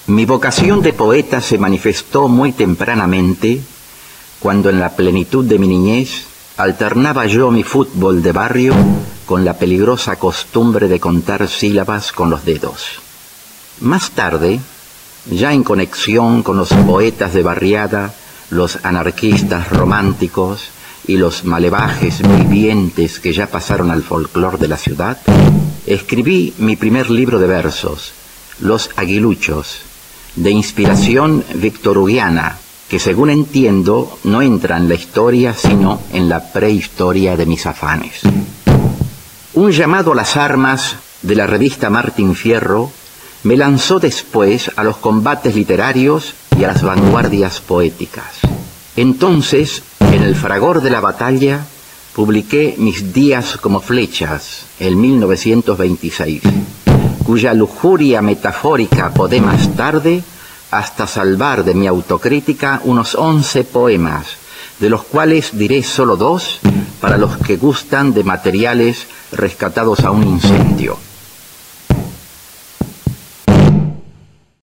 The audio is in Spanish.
Mi vocación de poeta se manifestó muy tempranamente, cuando en la plenitud de mi niñez alternaba yo mi fútbol de barrio con la peligrosa costumbre de contar sílabas con los dedos. Más tarde, ya en conexión con los poetas de barriada, los anarquistas románticos y los malevajes vivientes que ya pasaron al folclore de la ciudad, escribí mi primer libro de versos, Los Aguiluchos, de inspiración victorhuguiana, que según entiendo no entra en la historia sino en la prehistoria de mis afanes. Un llamado a las armas de la revista Martín Fierro me lanzó después a los combates literarios y a las vanguardias poéticas. Entonces, en el fragor de la batalla, publiqué Mis días como flechas, en 1926, cuya lujuria metafórica podé más tarde hasta salvar de mi autocrítica unos 11 poemas, de los cuales diré solo 2 para los que gustan de materiales rescatados a un incendio.